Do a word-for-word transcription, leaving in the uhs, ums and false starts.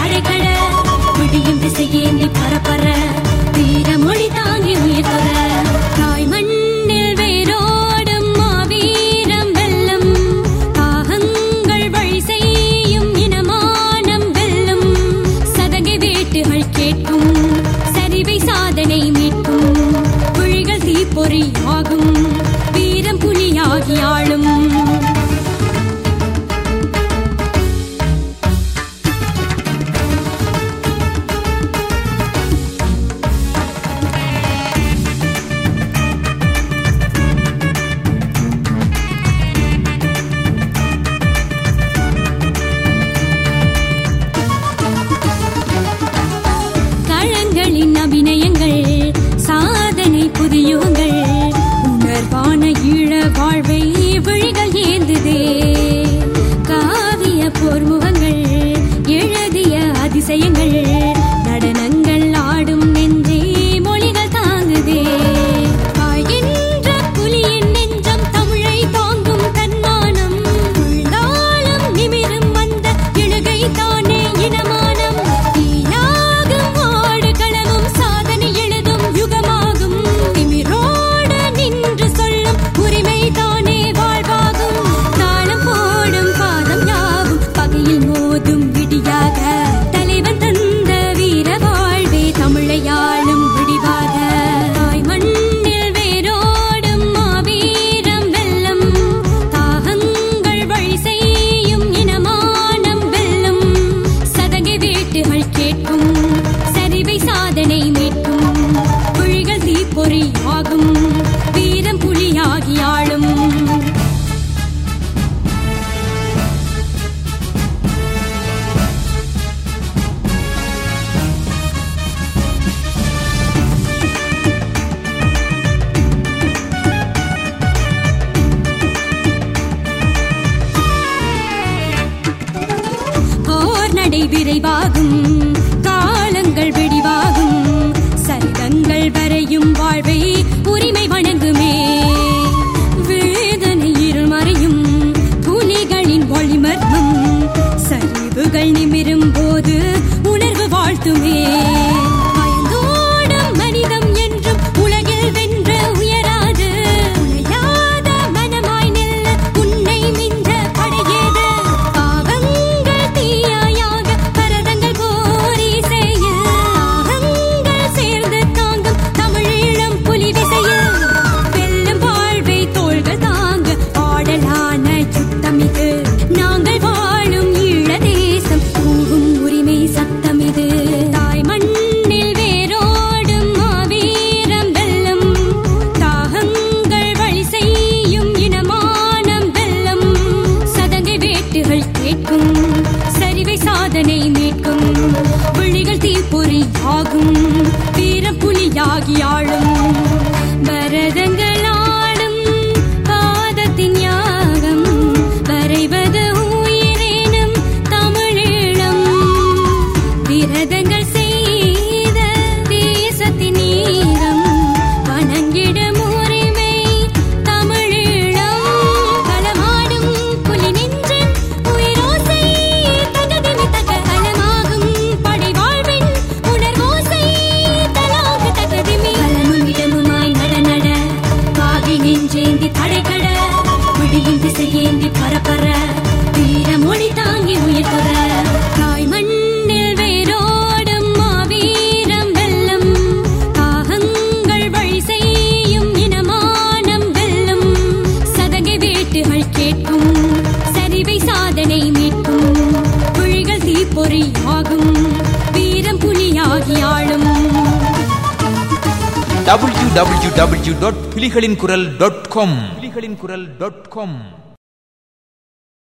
தடைகட விடியும் திசையேந்தி பரப்பற வீரமொழி தாங்கி உயிர் தர தாய் மண்ணில் வேரோடும் மாவீரம் வெல்லும் தாகங்கள் வழி செய்யும் இனமானம் வெல்லும் சதகை வேட்டுகள் கேட்கும் சரிவை சாதனை மீட்கும் புலிகள் தீப்பொறி ஆகும் வீரம் புலியாகி ஆளும் அபிநயங்கள் சாதனை புதியுங்கள் உணர்வான ஈழ வாழ்வை விழிகள் ஏந்துதே காவிய போர்முகங்கள் எழுதிய அதிசயங்கள் நடனங்கள் ஆடும் நெஞ்சே மொழிகள் தாங்குதே ஆகின்ற புலியின் நெஞ்சம் தமிழை தாங்கும் தன்மானம் உள்ளாலும் நிமிரும் வந்த இழுகை தானே இனமானம் ஆகும் வீரம் புலியாகி ஆளும் போர் நடை விரைவாகும் காலங்கள் வெடிவாகும் சரிதங்கள் வரையும் வாழ்வை உரிமை வணங்குமே வேதனை இருள் மறையும் புலிகளின் ஒளிமர்மம் சரிவுகள் நிமிரும் போது உணர்வு வாழ்த்துமே பயந்தோடும் மனிதம் என்றும் உலகில் வென்ற உயராது உழையாத மனமாய் நெல்ல உன்னை மிஞ்ச படையேது பாவங்கள் தீயாயாக பரதங்கள் கோரி செய்ய சேர்ந்து தாங்கும் தமிழீழம் புலி விசையில் வெல்லும் வாழ்வை தோள்கள் தாங்க ஆடலான சுத்தமிது நாங்கள் வாழும் ஈழ தேசம் கூவும் உரிமை சத்தமிது தாய் மண்ணில் வேரோடும் மாவீரம் வெல்லும் தாகங்கள் வழி செய்யும் இனமானம் வெல்லும் சதங்கை வேட்டுகள் கேட்கும் சரிவை சாதனை மீட்கும் விழிகள் தீப்பொறி ஆகும் வீரம் புலியாகி ஆளும் பரதங்கள் ஆடும் பாதத்தின் யாகம் வரைவது உயிரேனும் தமிழீழம் விரதங்கள் செய்த தேசத்தின் ஈரம் வணங்கிடும் உரிமை தமிழீழம் களமாடும் புலி நெஞ்சின் உயிரோசை தகதிமி தக களமாகும் படை வாழ்வின் உணர்வோசை தலாகு தகதிமி களமும் இடமுமாய் நட நட காகை நெஞ்சேந்தி தடைகட விடியும் திசையேந்தி பரப்பற வீரமொழி தாங்கி உயிர் தர தாய் மண்ணில் வேரோடும் மாவீரம் வெல்லும் தாகங்கள் வழி செய்யும் இனமானம் வெல்லும் சதகை வேட்டுகள் கேட்கும் சரிவை சாதனை மீட்கும் புலிகள் தீப்பொறி ஆகும் வீரம் புலியாகி ஆளும் டபிள்யூ டபிள்யூ டபிள்யூ டாட் புலிகளின் குரல் டாட் காம் புலிகளின் குரல் டாட் காம்